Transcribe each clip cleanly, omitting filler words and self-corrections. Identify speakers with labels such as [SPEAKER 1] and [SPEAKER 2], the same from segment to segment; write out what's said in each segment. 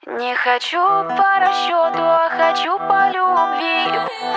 [SPEAKER 1] Не хочу по расчету, а хочу по любви.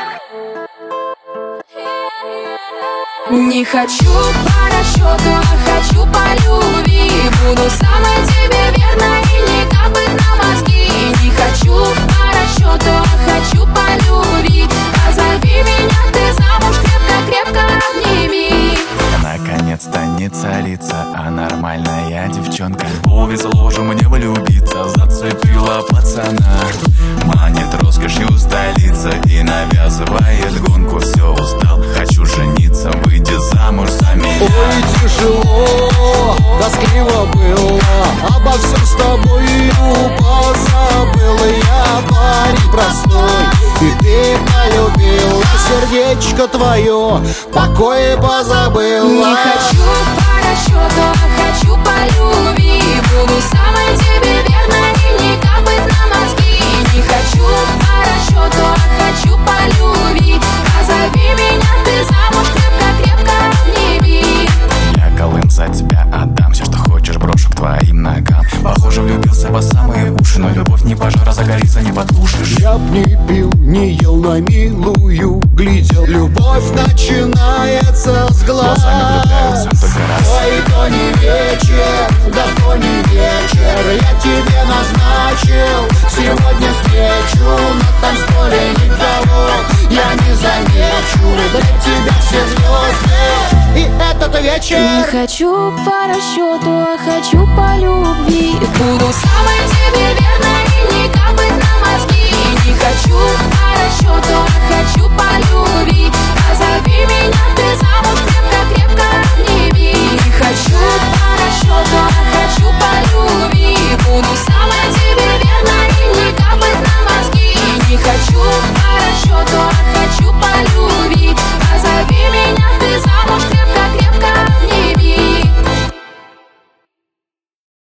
[SPEAKER 1] Не хочу по расчету, а хочу по любви. Буду самой тебе верной и не капать на мозги. Не хочу по расчету, а хочу по любви. Позови меня ты замуж, крепко-крепко обними.
[SPEAKER 2] Наконец-то не царица, а нормальная девчонка. Повезло же мне влюбиться, зацепила пацана. Манит роскошью столица и навязывает гонку. Все, устал, хочу жениться, выйди замуж за меня.
[SPEAKER 3] Ой, тяжело, тоскливо было, обо всем с тобою позабыл. Я парень простой, и ты полюбила сердечко твое, покой позабыла.
[SPEAKER 1] Не хочу по расчету, а хочу по любви. Буду самой тебе верной и не капать на мозги. Не хочу по расчету, а хочу по любви. Позови меня ты замуж, крепко-крепко обними.
[SPEAKER 2] Я Колым за тебя отдам, все, что хочешь, брошу к твоим ногам. Похоже, влюбился по самые уши, но любовь не пожара, загорится не потушишь.
[SPEAKER 3] Я б не пил, не ел, на милую глядел. Любовь начинается с глаз.
[SPEAKER 2] Глазами влюбляются только раз.
[SPEAKER 3] Ой, то не вечер, да то не вечер. Я тебе назначил сегодня встречу. На танцполе никого я не замечу. Для тебя все звезды и этот вечер.
[SPEAKER 1] Не хочу по расчету, а хочу по любви. Буду самой